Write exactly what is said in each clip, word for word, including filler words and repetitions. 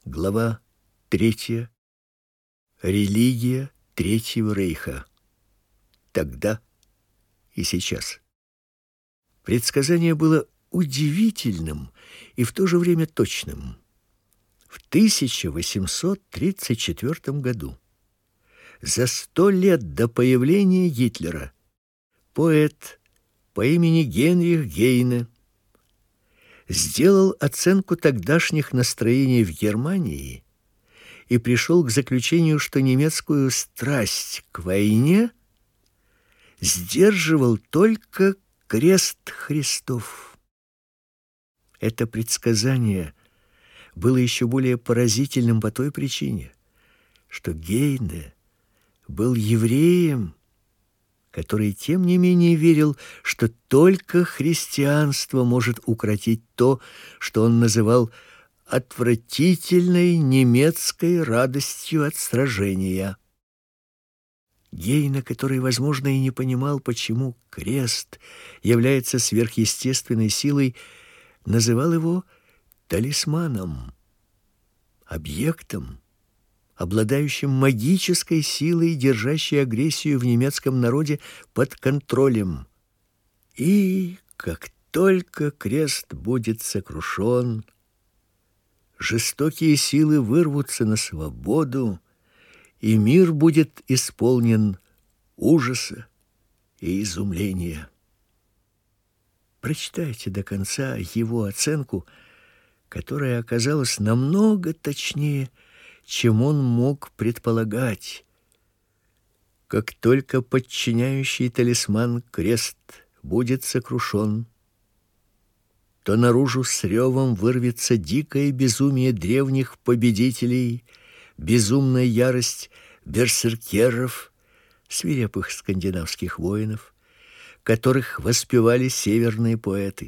Глава третья. Религия Третьего Рейха. Тогда и сейчас. Предсказание было удивительным и в то же время точным. В тысяча восемьсот тридцать четвёртом году, за сто лет до появления Гитлера, поэт по имени Генрих Гейне сделал оценку тогдашних настроений в Германии и пришел к заключению, что немецкую страсть к войне сдерживал только крест Христов. Это предсказание было еще более поразительным по той причине, что Гейне был евреем, который тем не менее верил, что только христианство может укротить то, что он называл отвратительной немецкой радостью от сражения. Гейне, который, возможно, и не понимал, почему крест является сверхъестественной силой, называл его талисманом, объектом, обладающим магической силой, держащей агрессию в немецком народе под контролем. И как только крест будет сокрушен, жестокие силы вырвутся на свободу, и мир будет исполнен ужаса и изумления. Прочитайте до конца его оценку, которая оказалась намного точнее, чем он мог предполагать. Как только подчиняющий талисман крест будет сокрушен, то наружу с ревом вырвется дикое безумие древних победителей, безумная ярость берсеркеров, свирепых скандинавских воинов, которых воспевали северные поэты.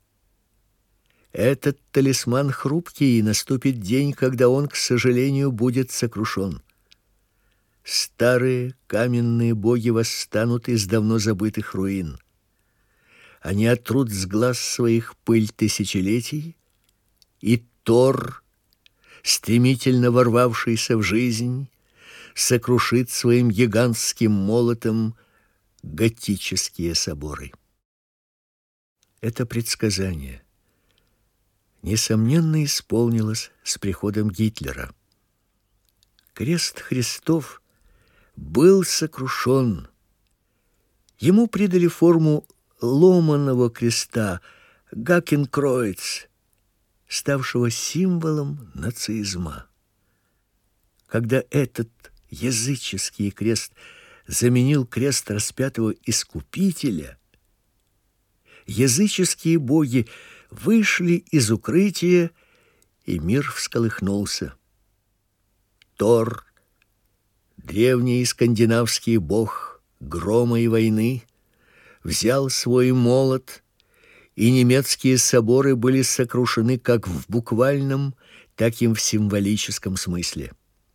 Этот талисман хрупкий, и наступит день, когда он, к сожалению, будет сокрушен. Старые каменные боги восстанут из давно забытых руин. Они отрут с глаз своих пыль тысячелетий, и Тор, стремительно ворвавшийся в жизнь, сокрушит своим гигантским молотом готические соборы. Это предсказание несомненно исполнилось с приходом Гитлера. Крест Христов был сокрушен. Ему придали форму ломаного креста, Гакенкройц, ставшего символом нацизма. Когда этот языческий крест заменил крест распятого Искупителя, языческие боги вышли из укрытия, и мир всколыхнулся. Тор, древний скандинавский бог грома и войны, взял свой молот, и немецкие соборы были сокрушены как в буквальном, так и в символическом смысле.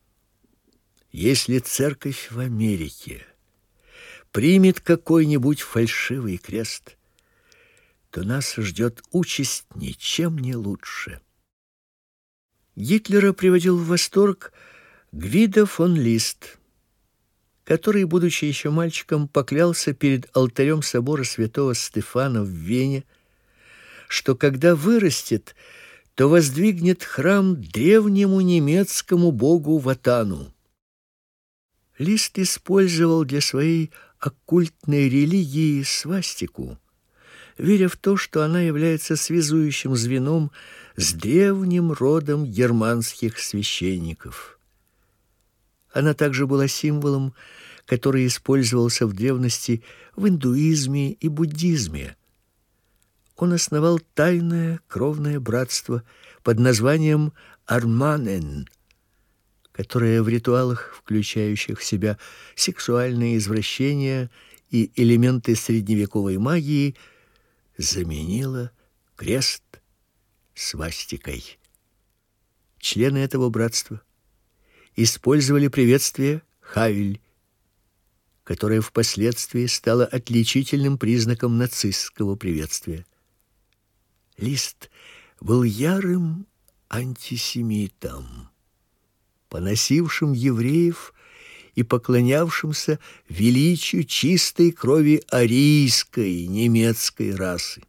Если церковь в Америке примет какой-нибудь фальшивый крест, то нас ждет участь ничем не лучше. Гитлера приводил в восторг Гвидо фон Лист, который, будучи еще мальчиком, поклялся перед алтарем собора святого Стефана в Вене, что когда вырастет, то воздвигнет храм древнему немецкому богу Ватану. Лист использовал для своей оккультной религии свастику, веря в то, что она является связующим звеном с древним родом германских священников. Она также была символом, который использовался в древности в индуизме и буддизме. Он основал тайное кровное братство под названием Арманен, которое в ритуалах, включающих в себя сексуальные извращения и элементы средневековой магии, заменила крест свастикой. Члены этого братства использовали приветствие «Хайль», которое впоследствии стало отличительным признаком нацистского приветствия. Лист был ярым антисемитам, поносившим евреев и поклонявшимся величию чистой крови арийской немецкой расы.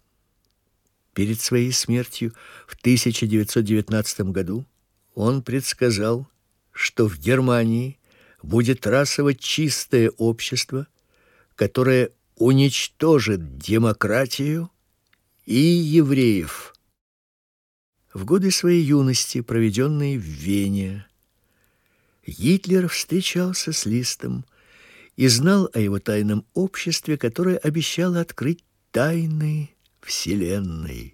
Перед своей смертью в тысяча девятьсот девятнадцатом году он предсказал, что в Германии будет расово чистое общество, которое уничтожит демократию и евреев. В годы своей юности, проведенные в Вене, Гитлер встречался с Листом и знал о его тайном обществе, которое обещало открыть тайны Вселенной.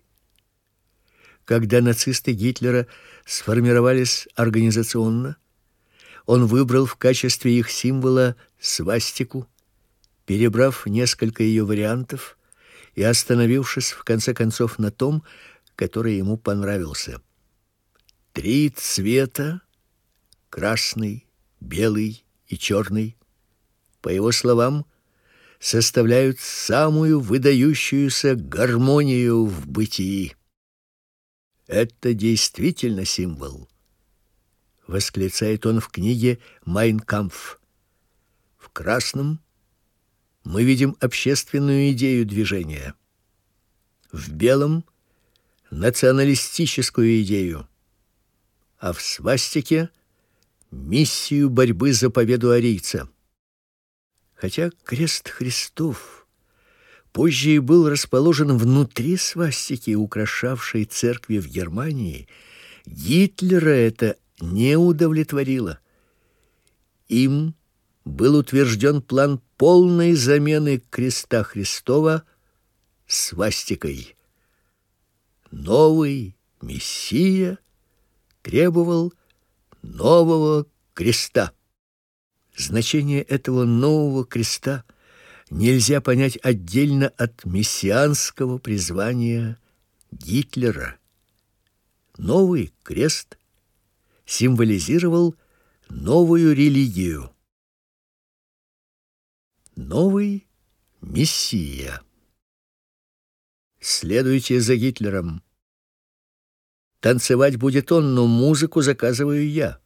Когда нацисты Гитлера сформировались организационно, он выбрал в качестве их символа свастику, перебрав несколько ее вариантов и остановившись в конце концов на том, который ему понравился. Три цвета — красный, белый и черный — по его словам, составляют самую выдающуюся гармонию в бытии. Это действительно символ, восклицает он в книге «Майн кампф». В красном мы видим общественную идею движения, в белом — националистическую идею, а в свастике — миссию борьбы за победу арийца. Хотя крест Христов позже и был расположен внутри свастики, украшавшей церкви в Германии, Гитлера это не удовлетворило. Им был утвержден план полной замены креста Христова свастикой. Новый Мессия требовал нового креста. Значение этого нового креста нельзя понять отдельно от мессианского призвания Гитлера. Новый крест символизировал новую религию. Новый Мессия. Следуйте за Гитлером. Танцевать будет он, но музыку заказываю я.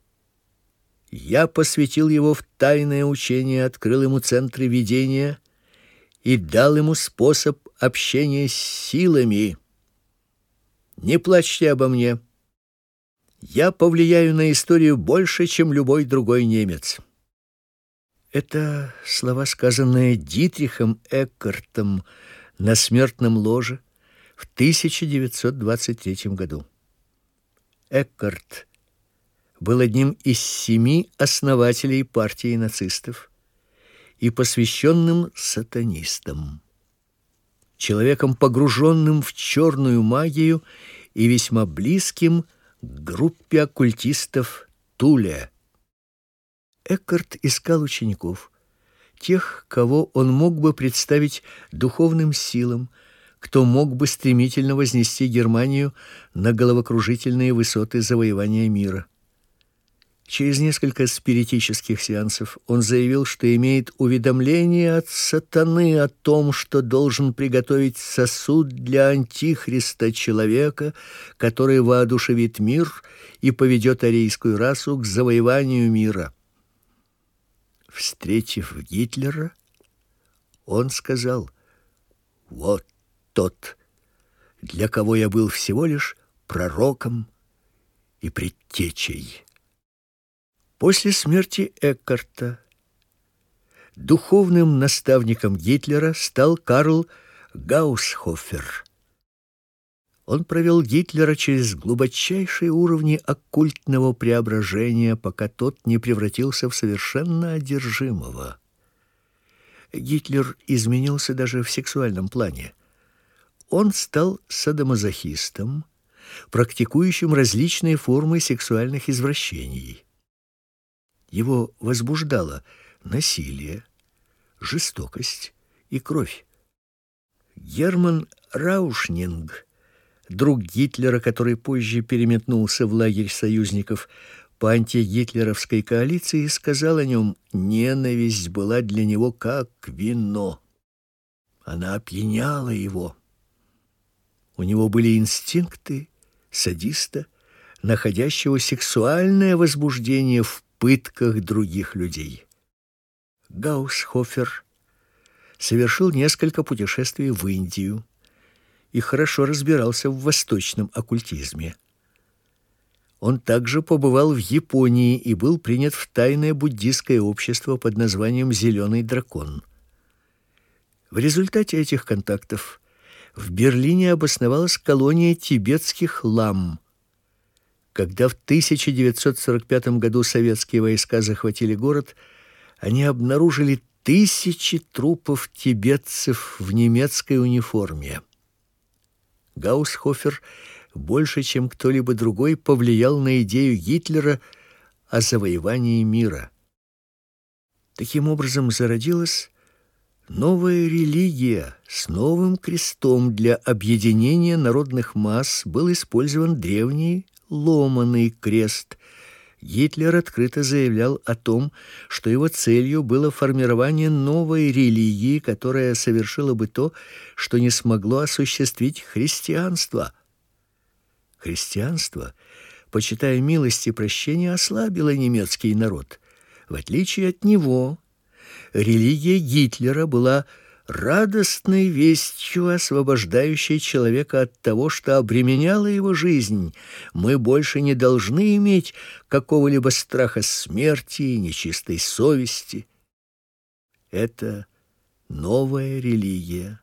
Я посвятил его в тайное учение, открыл ему центры видения и дал ему способ общения с силами. Не плачьте обо мне. Я повлияю на историю больше, чем любой другой немец. Это слова, сказанные Дитрихом Эккартом на смертном ложе в тысяча девятьсот двадцать третьем году. Эккарт был одним из семи основателей партии нацистов и посвященным сатанистам, человеком, погруженным в черную магию и весьма близким к группе оккультистов Туля. Эккарт искал учеников, тех, кого он мог бы представить духовным силам, кто мог бы стремительно вознести Германию на головокружительные высоты завоевания мира. Через несколько спиритических сеансов он заявил, что имеет уведомление от сатаны о том, что должен приготовить сосуд для антихриста, человека, который воодушевит мир и поведет арийскую расу к завоеванию мира. Встретив Гитлера, он сказал: «Вот тот, для кого я был всего лишь пророком и предтечей». После смерти Эккарта духовным наставником Гитлера стал Карл Гаусхофер. Он провел Гитлера через глубочайшие уровни оккультного преображения, пока тот не превратился в совершенно одержимого. Гитлер изменился даже в сексуальном плане. Он стал садомазохистом, практикующим различные формы сексуальных извращений. Его возбуждало насилие, жестокость и кровь. Герман Раушнинг, друг Гитлера, который позже переметнулся в лагерь союзников по антигитлеровской коалиции, сказал о нем: ненависть была для него как вино. Она опьяняла его. У него были инстинкты садиста, находящего сексуальное возбуждение в пытках других людей. Гаусхофер совершил несколько путешествий в Индию и хорошо разбирался в восточном оккультизме. Он также побывал в Японии и был принят в тайное буддийское общество под названием «Зеленый дракон». В результате этих контактов в Берлине обосновалась колония тибетских лам. Когда в тысяча девятьсот сорок пятом году советские войска захватили город, они обнаружили тысячи трупов тибетцев в немецкой униформе. Гаусхофер больше, чем кто-либо другой, повлиял на идею Гитлера о завоевании мира. Таким образом зародилась новая религия. С новым крестом для объединения народных масс был использован древний ломаный крест. Гитлер открыто заявлял о том, что его целью было формирование новой религии, которая совершила бы то, что не смогло осуществить христианство. Христианство, почитая милость и прощение, ослабило немецкий народ. В отличие от него, религия Гитлера была радостной вестью, освобождающей человека от того, что обременяло его жизнь. Мы больше не должны иметь какого-либо страха смерти и нечистой совести. Это новая религия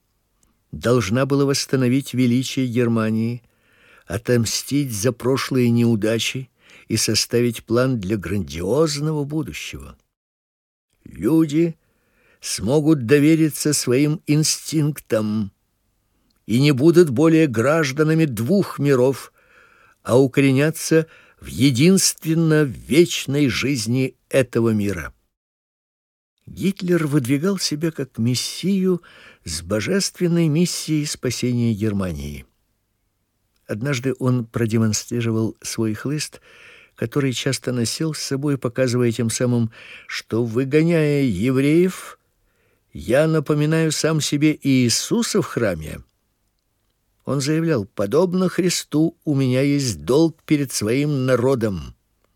должна была восстановить величие Германии, отомстить за прошлые неудачи и составить план для грандиозного будущего. Люди смогут довериться своим инстинктам и не будут более гражданами двух миров, а укоренятся в единственно вечной жизни этого мира. Гитлер выдвигал себя как мессию с божественной миссией спасения Германии. Однажды он продемонстрировал свой хлыст, который часто носил с собой, показывая тем самым, что, выгоняя евреев, я напоминаю сам себе Иисуса в храме. Он заявлял: подобно Христу, у меня есть долг перед своим народом.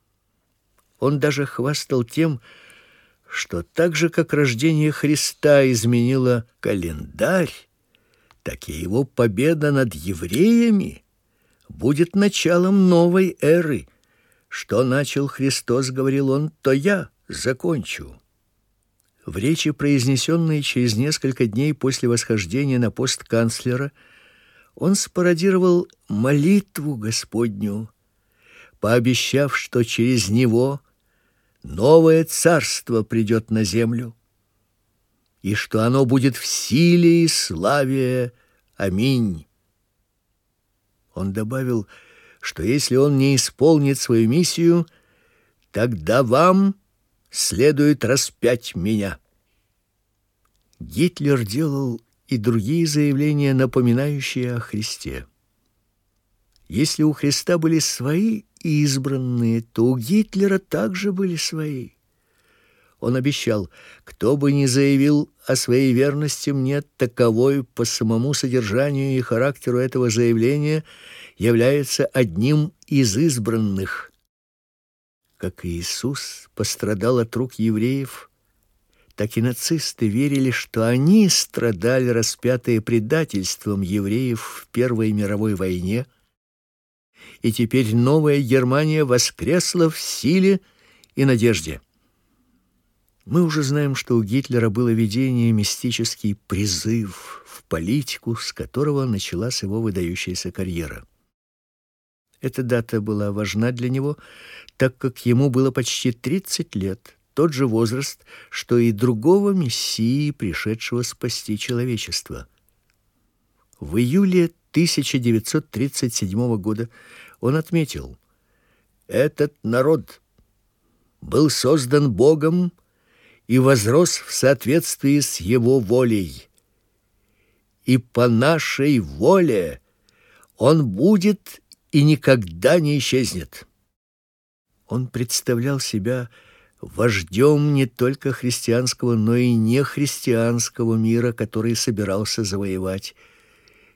Он даже хвастал тем, что так же, как рождение Христа изменило календарь, так и его победа над евреями будет началом новой эры. Что начал Христос, говорил он, то я закончу. В речи, произнесенной через несколько дней после восхождения на пост канцлера, он спародировал молитву Господню, пообещав, что через него новое царство придет на землю, и что оно будет в силе и славе. Аминь. Он добавил, что если он не исполнит свою миссию, тогда вам следует распять меня. Гитлер делал и другие заявления, напоминающие о Христе. Если у Христа были свои избранные, то у Гитлера также были свои. Он обещал: кто бы ни заявил о своей верности мне, таковой по самому содержанию и характеру этого заявления является одним из избранных. Как Иисус пострадал от рук евреев, так и нацисты верили, что они страдали, распятые предательством евреев в Первой мировой войне, и теперь новая Германия воскресла в силе и надежде. Мы уже знаем, что у Гитлера было видение, мистический призыв в политику, с которого началась его выдающаяся карьера. Эта дата была важна для него, так как ему было почти тридцать лет, тот же возраст, что и другого мессии, пришедшего спасти человечество. В июле тысяча девятьсот тридцать седьмого года он отметил: «Этот народ был создан Богом и возрос в соответствии с Его волей. И по нашей воле он будет и никогда не исчезнет». Он представлял себя вождем не только христианского, но и нехристианского мира, который собирался завоевать.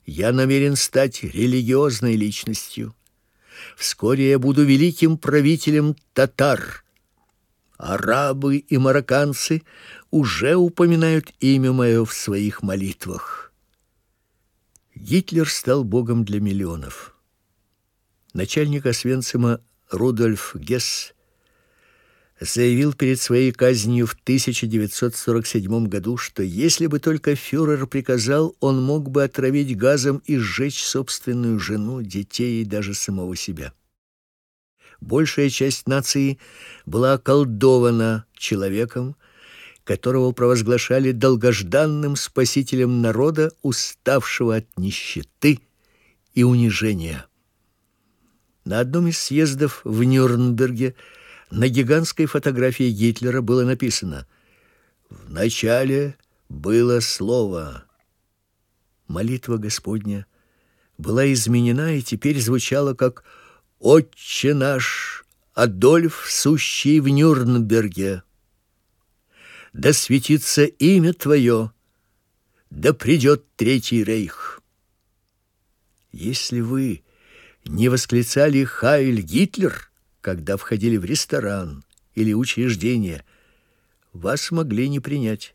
Я намерен стать религиозной личностью. Вскоре я буду великим правителем татар. Арабы и марокканцы уже упоминают имя мое в своих молитвах. Гитлер стал богом для миллионов. Начальник Освенцима Рудольф Гесс заявил перед своей казнью в тысяча девятьсот сорок седьмом году, что если бы только фюрер приказал, он мог бы отравить газом и сжечь собственную жену, детей и даже самого себя. Большая часть нации была околдована человеком, которого провозглашали долгожданным спасителем народа, уставшего от нищеты и унижения. На одном из съездов в Нюрнберге на гигантской фотографии Гитлера было написано: «В начале было слово». Молитва Господня была изменена и теперь звучала как «Отче наш, Адольф, сущий в Нюрнберге, да светится имя Твое, да придет Третий Рейх». Если вы не восклицали «Хайль Гитлер», когда входили в ресторан или учреждение, вас могли не принять.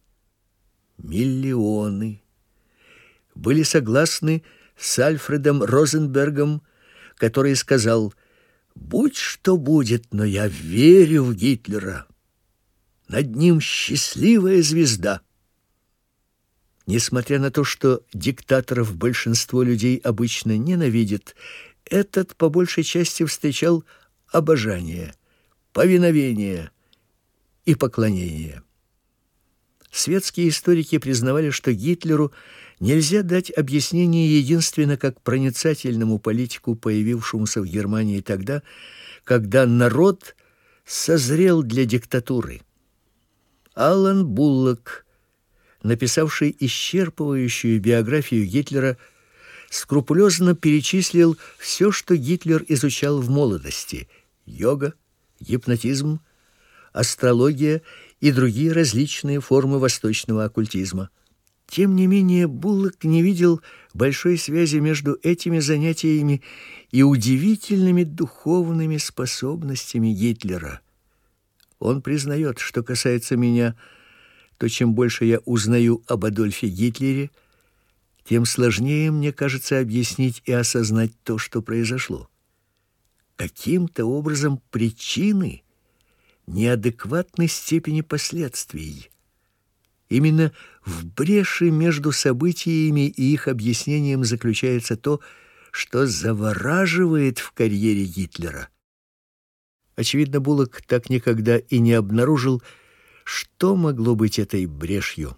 Миллионы были согласны с Альфредом Розенбергом, который сказал: «Будь что будет, но я верю в Гитлера. Над ним счастливая звезда». Несмотря на то, что диктаторов большинство людей обычно ненавидят, этот по большей части встречал обожание, повиновение и поклонение. Светские историки признавали, что Гитлеру нельзя дать объяснение единственно как проницательному политику, появившемуся в Германии тогда, когда народ созрел для диктатуры. Алан Буллок, написавший исчерпывающую биографию Гитлера, скрупулезно перечислил все, что Гитлер изучал в молодости: йога, гипнотизм, астрология и другие различные формы восточного оккультизма. Тем не менее, Буллок не видел большой связи между этими занятиями и удивительными духовными способностями Гитлера. Он признает, что касается меня, то чем больше я узнаю об Адольфе Гитлере, тем сложнее мне кажется объяснить и осознать то, что произошло. Каким-то образом причины неадекватны степени последствий. Именно в бреши между событиями и их объяснением заключается то, что завораживает в карьере Гитлера. Очевидно, Буллок так никогда и не обнаружил, что могло быть этой брешью.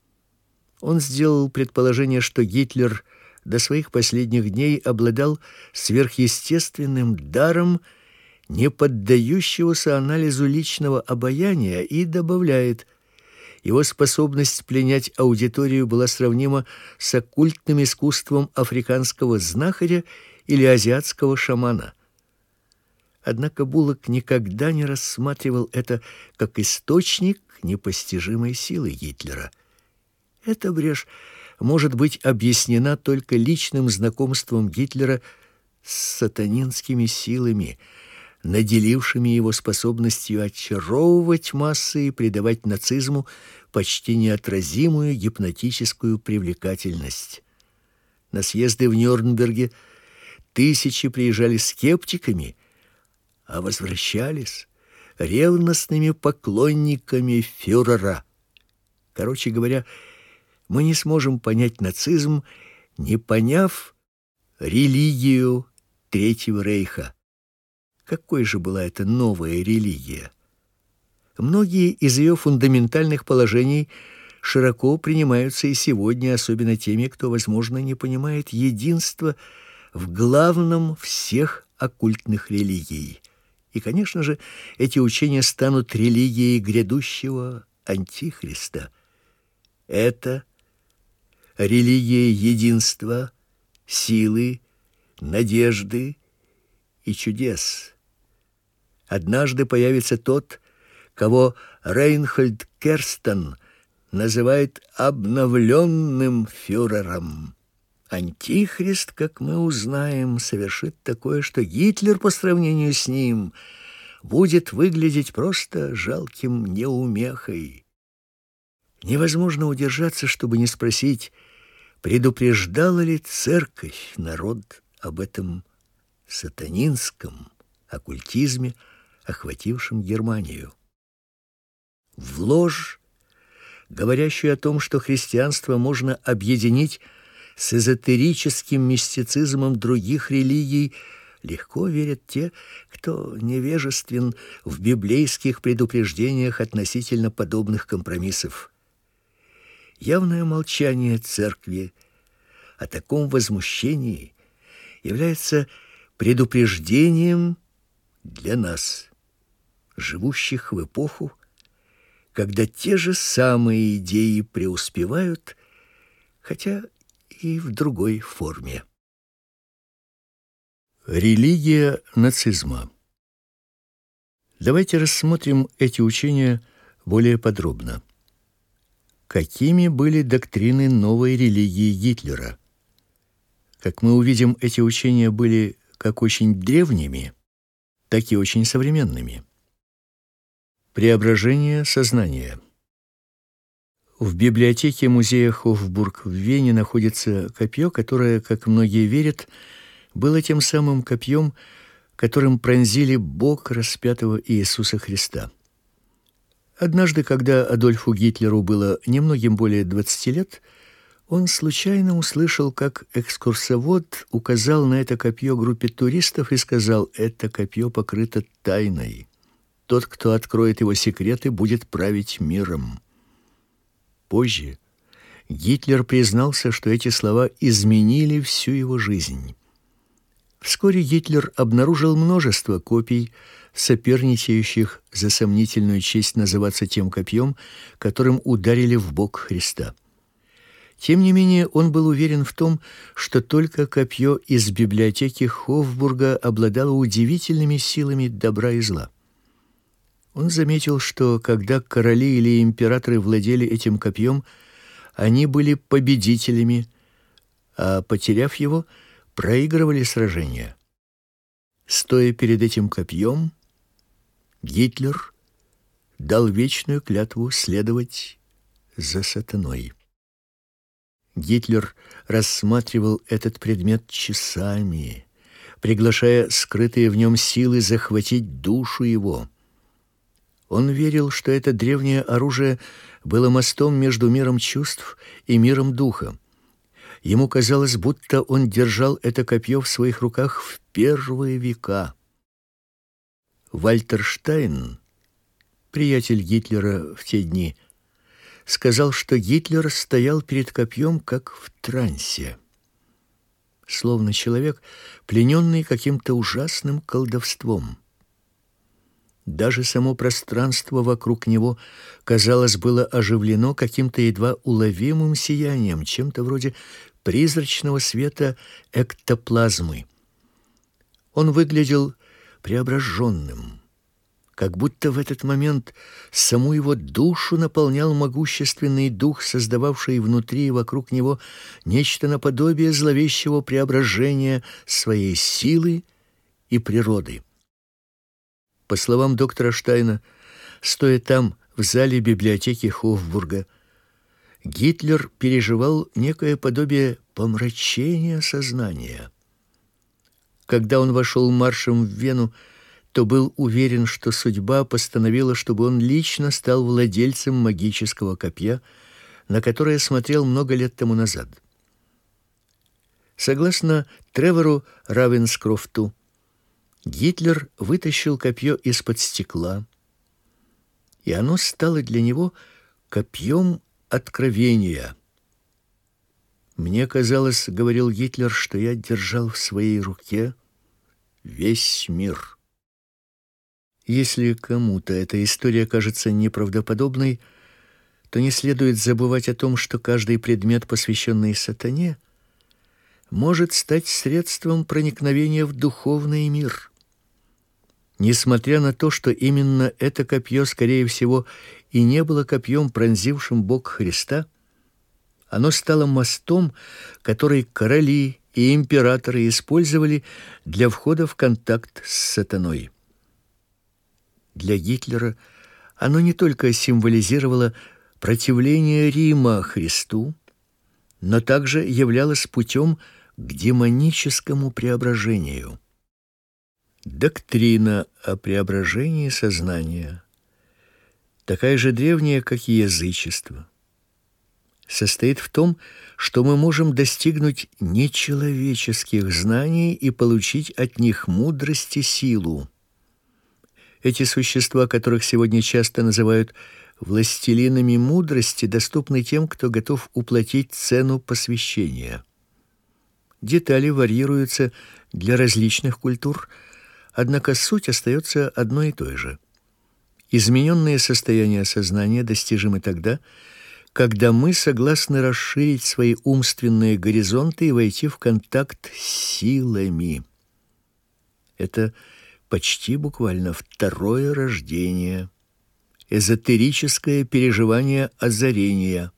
Он сделал предположение, что Гитлер до своих последних дней обладал сверхъестественным даром, не поддающегося анализу личного обаяния, и добавляет: его способность пленять аудиторию была сравнима с оккультным искусством африканского знахаря или азиатского шамана. Однако Буллок никогда не рассматривал это как источник непостижимой силы Гитлера. Эта брешь может быть объяснена только личным знакомством Гитлера с сатанинскими силами, наделившими его способностью очаровывать массы и придавать нацизму почти неотразимую гипнотическую привлекательность. На съезды в Нюрнберге тысячи приезжали скептиками, а возвращались ревностными поклонниками фюрера. Короче говоря, мы не сможем понять нацизм, не поняв религию Третьего Рейха. Какой же была это новая религия? Многие из ее фундаментальных положений широко принимаются и сегодня, особенно теми, кто, возможно, не понимает единства в главном всех оккультных религий. И, конечно же, эти учения станут религией грядущего Антихриста. Это религия единства, силы, надежды и чудес. Однажды появится тот, кого Рейнхольд Керстен называет обновленным фюрером. Антихрист, как мы узнаем, совершит такое, что Гитлер по сравнению с ним будет выглядеть просто жалким неумехой. Невозможно удержаться, чтобы не спросить, предупреждала ли церковь народ об этом сатанинском оккультизме, охватившем Германию. В ложь, говорящую о том, что христианство можно объединить с эзотерическим мистицизмом других религий, легко верят те, кто невежествен в библейских предупреждениях относительно подобных компромиссов. Явное молчание церкви о таком возмущении является предупреждением для нас, живущих в эпоху, когда те же самые идеи преуспевают, хотя и в другой форме. Религия нацизма. Давайте рассмотрим эти учения более подробно. Какими были доктрины новой религии Гитлера? Как мы увидим, эти учения были как очень древними, так и очень современными. Преображение сознания. В библиотеке музея Хофбург в Вене находится копье, которое, как многие верят, было тем самым копьем, которым пронзили бок распятого Иисуса Христа. Однажды, когда Адольфу Гитлеру было немногим более двадцати лет, он случайно услышал, как экскурсовод указал на это копье группе туристов и сказал: «Это копье покрыто тайной. Тот, кто откроет его секреты, будет править миром». Позже Гитлер признался, что эти слова изменили всю его жизнь. Вскоре Гитлер обнаружил множество копий, соперничающих за сомнительную честь называться тем копьем, которым ударили в бок Христа. Тем не менее, он был уверен в том, что только копье из библиотеки Хофбурга обладало удивительными силами добра и зла. Он заметил, что когда короли или императоры владели этим копьем, они были победителями, а потеряв его, проигрывали сражения. Стоя перед этим копьем, Гитлер дал вечную клятву следовать за сатаной. Гитлер рассматривал этот предмет часами, приглашая скрытые в нем силы захватить душу его. Он верил, что это древнее оружие было мостом между миром чувств и миром духа. Ему казалось, будто он держал это копье в своих руках в первые века. Вальтер Штайн, приятель Гитлера в те дни, сказал, что Гитлер стоял перед копьем как в трансе, словно человек, плененный каким-то ужасным колдовством. Даже само пространство вокруг него, казалось, было оживлено каким-то едва уловимым сиянием, чем-то вроде призрачного света эктоплазмы. Он выглядел преображенным, как будто в этот момент саму его душу наполнял могущественный дух, создававший внутри и вокруг него нечто наподобие зловещего преображения своей силы и природы. По словам доктора Штайна, стоя там, в зале библиотеки Хофбурга, Гитлер переживал некое подобие помрачения сознания. Когда он вошел маршем в Вену, то был уверен, что судьба постановила, чтобы он лично стал владельцем магического копья, на которое смотрел много лет тому назад. Согласно Тревору Равенскрофту, Гитлер вытащил копье из-под стекла, и оно стало для него копьем откровения. «Мне казалось, — говорил Гитлер, — что я держал в своей руке весь мир». Если кому-то эта история кажется неправдоподобной, то не следует забывать о том, что каждый предмет, посвященный сатане, может стать средством проникновения в духовный мир. Несмотря на то, что именно это копье, скорее всего, и не было копьем, пронзившим бок Христа, Оно стало мостом, который короли и императоры использовали для входа в контакт с сатаной. Для Гитлера оно не только символизировало противление Рима Христу, но также являлось путем к демоническому преображению. Доктрина о преображении сознания, такая же древняя, как и язычество, состоит в том, что мы можем достигнуть нечеловеческих знаний и получить от них мудрость и силу. Эти существа, которых сегодня часто называют властелинами мудрости, доступны тем, кто готов уплатить цену посвящения. Детали варьируются для различных культур, однако суть остается одной и той же. Измененное состояние сознания достижимо тогда, когда мы согласны расширить свои умственные горизонты и войти в контакт с силами. Это почти буквально второе рождение, эзотерическое переживание озарения.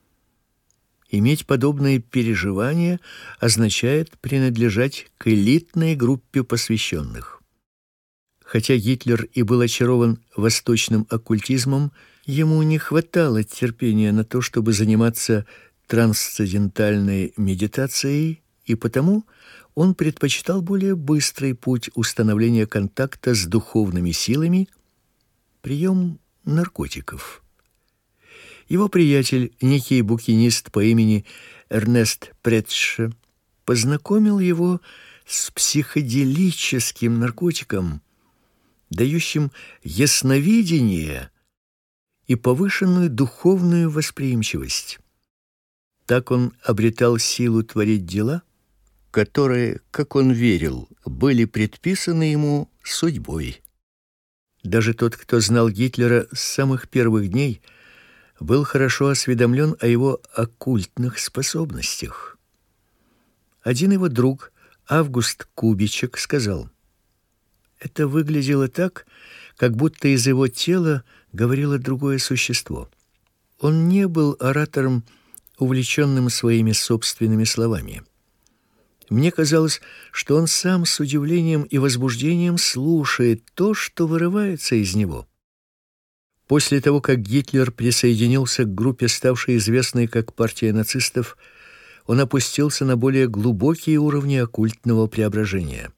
Иметь подобные переживания означает принадлежать к элитной группе посвященных. Хотя Гитлер и был очарован восточным оккультизмом, ему не хватало терпения на то, чтобы заниматься трансцендентальной медитацией, и потому он предпочитал более быстрый путь установления контакта с духовными силами — прием наркотиков. Его приятель, некий букинист по имени Эрнест Претше, познакомил его с психоделическим наркотиком, дающим ясновидение и повышенную духовную восприимчивость. Так он обретал силу творить дела, которые, как он верил, были предписаны ему судьбой. Даже тот, кто знал Гитлера с самых первых дней, был хорошо осведомлен о его оккультных способностях. Один его друг, Август Кубичек, сказал: «Это выглядело так, как будто из его тела говорило другое существо». Он не был оратором, увлеченным своими собственными словами. Мне казалось, что он сам с удивлением и возбуждением слушает то, что вырывается из него. После того, как Гитлер присоединился к группе, ставшей известной как партия нацистов, он опустился на более глубокие уровни оккультного преображения.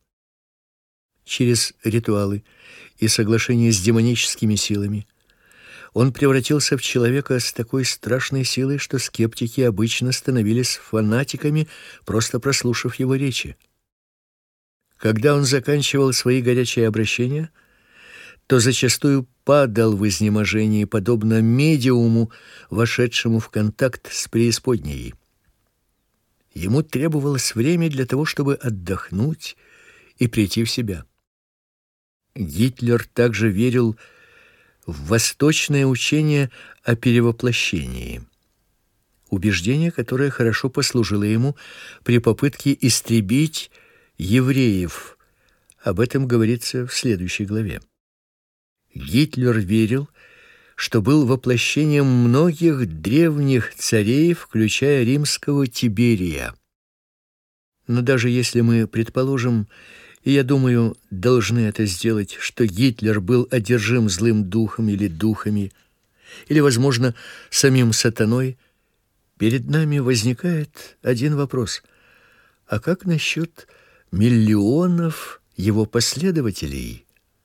Через ритуалы и соглашения с демоническими силами он превратился в человека с такой страшной силой, что скептики обычно становились фанатиками, просто прослушав его речи. Когда он заканчивал свои горячие обращения, то зачастую падал в изнеможении, подобно медиуму, вошедшему в контакт с преисподней. Ему требовалось время для того, чтобы отдохнуть и прийти в себя. Гитлер также верил в восточное учение о перевоплощении, убеждение, которое хорошо послужило ему при попытке истребить евреев. Об этом говорится в следующей главе. Гитлер верил, что был воплощением многих древних царей, включая римского Тиберия. Но даже если мы предположим, и я думаю, должны это сделать, что Гитлер был одержим злым духом или духами, или, возможно, самим сатаной, перед нами возникает один вопрос: а как насчет миллионов его последователей?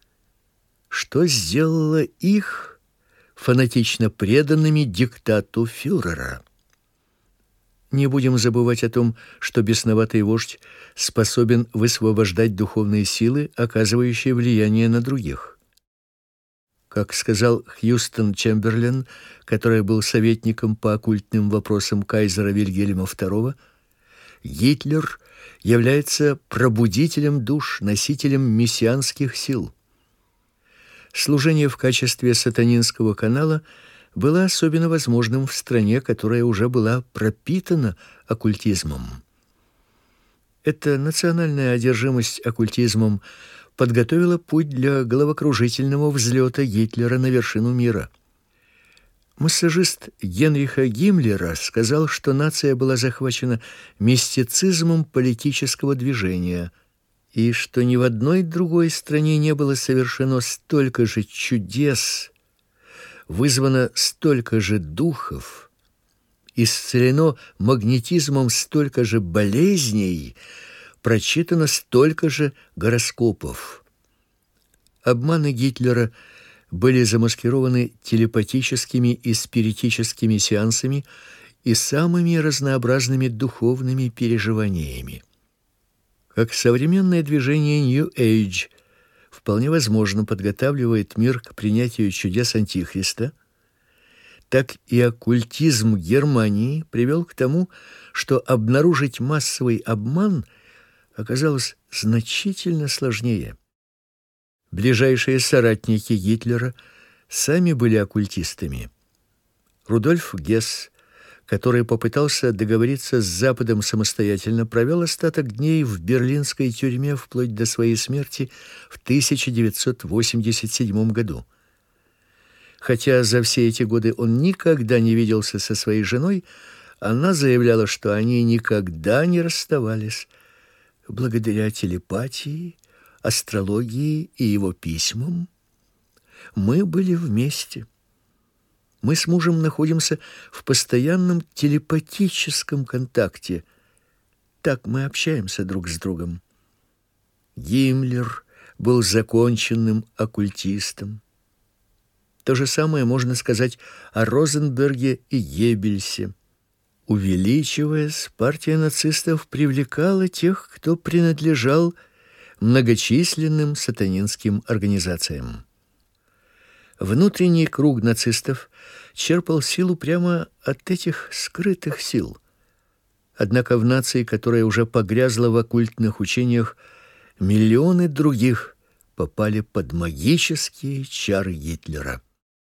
Что сделало их фанатично преданными диктату фюрера? Не будем забывать о том, что бесноватый вождь способен высвобождать духовные силы, оказывающие влияние на других. Как сказал Хьюстон Чемберлен, который был советником по оккультным вопросам кайзера Вильгельма второго, Гитлер является пробудителем душ, носителем мессианских сил. Служение в качестве сатанинского канала было особенно возможным в стране, которая уже была пропитана оккультизмом. Эта национальная одержимость оккультизмом подготовила путь для головокружительного взлета Гитлера на вершину мира. Массажист Генриха Гиммлера сказал, что нация была захвачена мистицизмом политического движения, и что ни в одной другой стране не было совершено столько же чудес, вызвано столько же духов, исцелено магнетизмом столько же болезней, прочитано столько же гороскопов. Обманы Гитлера были замаскированы телепатическими и спиритическими сеансами и самыми разнообразными духовными переживаниями. Как современное движение New Age вполне возможно подготавливает мир к принятию чудес Антихриста, так и оккультизм Германии привел к тому, что обнаружить массовый обман оказалось значительно сложнее. Ближайшие соратники Гитлера сами были оккультистами. Рудольф Гесс, который попытался договориться с Западом самостоятельно, провел остаток дней в берлинской тюрьме вплоть до своей смерти в тысяча девятьсот восемьдесят седьмом году. Хотя за все эти годы он никогда не виделся со своей женой, она заявляла, что они никогда не расставались. Благодаря телепатии, астрологии и его письмам мы были вместе. Мы с мужем находимся в постоянном телепатическом контакте. Так мы общаемся друг с другом. Гиммлер был законченным оккультистом. То же самое можно сказать о Розенберге и Геббельсе. Увеличиваясь, партия нацистов привлекала тех, кто принадлежал многочисленным сатанинским организациям. Внутренний круг нацистов черпал силу прямо от этих скрытых сил. Однако в нации, которая уже погрязла в оккультных учениях, миллионы других попали под магические чары Гитлера.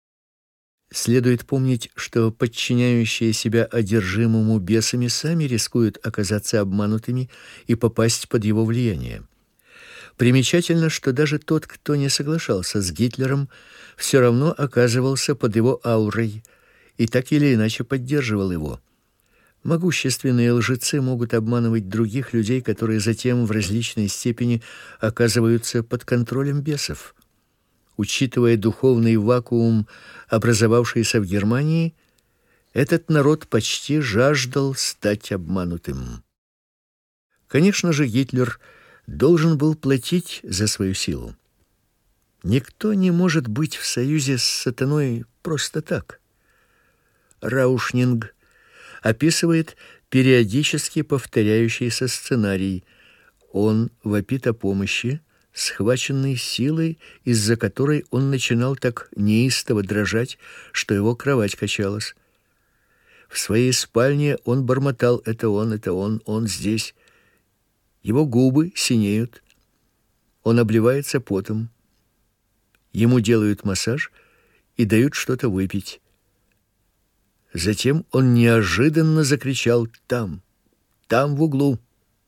Следует помнить, что подчиняющие себя одержимому бесами сами рискуют оказаться обманутыми и попасть под его влияние. Примечательно, что даже тот, кто не соглашался с Гитлером, все равно оказывался под его аурой и так или иначе поддерживал его. Могущественные лжецы могут обманывать других людей, которые затем в различной степени оказываются под контролем бесов. Учитывая духовный вакуум, образовавшийся в Германии, этот народ почти жаждал стать обманутым. Конечно же, Гитлер должен был платить за свою силу. Никто не может быть в союзе с сатаной просто так. Раушнинг описывает периодически повторяющийся сценарий. Он вопит о помощи, схваченный силой, из-за которой он начинал так неистово дрожать, что его кровать качалась. В своей спальне он бормотал: «Это он, это он, он здесь». Его губы синеют. Он обливается потом. Ему делают массаж и дают что-то выпить. Затем он неожиданно закричал: «Там, там в углу».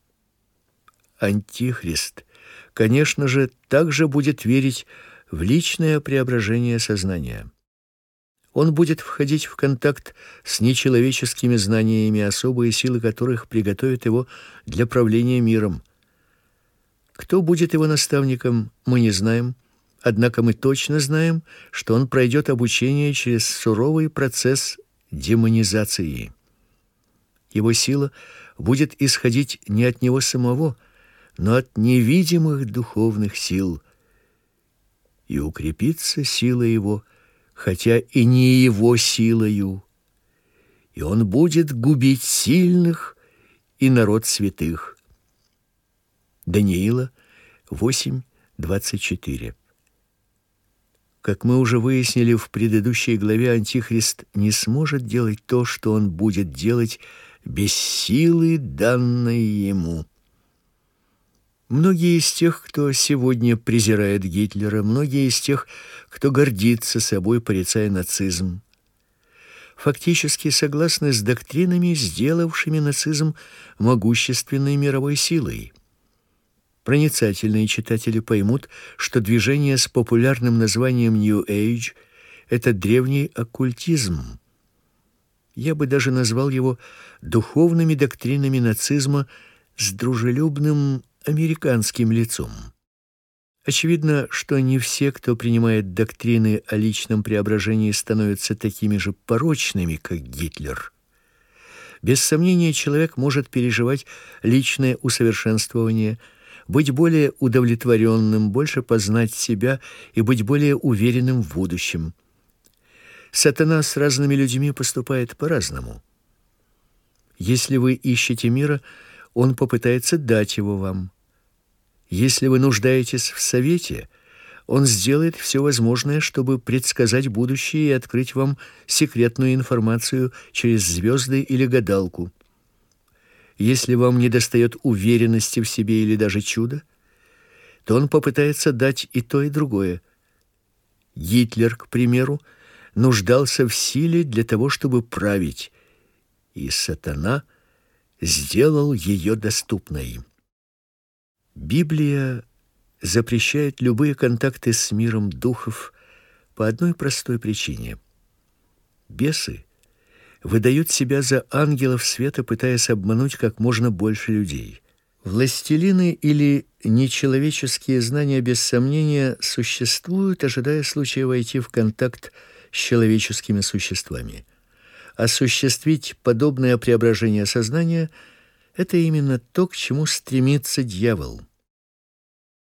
Антихрист, конечно же, также будет верить в личное преображение сознания. Он будет входить в контакт с нечеловеческими знаниями, особые силы которых приготовят его для правления миром. Кто будет его наставником, мы не знаем, однако мы точно знаем, что он пройдет обучение через суровый процесс демонизации. Его сила будет исходить не от него самого, но от невидимых духовных сил, и укрепится сила его, хотя и не его силою, и он будет губить сильных и народ святых. Даниила восемь двадцать четыре. Как мы уже выяснили в предыдущей главе, Антихрист не сможет делать то, что он будет делать без силы, данной ему. Многие из тех, кто сегодня презирает Гитлера, многие из тех, кто гордится собой, порицая нацизм, фактически согласны с доктринами, сделавшими нацизм могущественной мировой силой. Проницательные читатели поймут, что движение с популярным названием New Age это древний оккультизм. Я бы даже назвал его духовными доктринами нацизма с дружелюбным американским лицом. Очевидно, что не все, кто принимает доктрины о личном преображении, становятся такими же порочными, как Гитлер. Без сомнения, человек может переживать личное усовершенствование, быть более удовлетворенным, больше познать себя и быть более уверенным в будущем. Сатана с разными людьми поступает по-разному. Если вы ищете мира, он попытается дать его вам. Если вы нуждаетесь в совете, он сделает все возможное, чтобы предсказать будущее и открыть вам секретную информацию через звезды или гадалку. Если вам недостает уверенности в себе или даже чуда, то он попытается дать и то, и другое. Гитлер, к примеру, нуждался в силе для того, чтобы править, и сатана сделал ее доступной. Библия запрещает любые контакты с миром духов по одной простой причине. Бесы выдают себя за ангелов света, пытаясь обмануть как можно больше людей. Властелины или нечеловеческие знания без сомнения существуют, ожидая случая войти в контакт с человеческими существами. Осуществить подобное преображение сознания — это именно то, к чему стремится дьявол.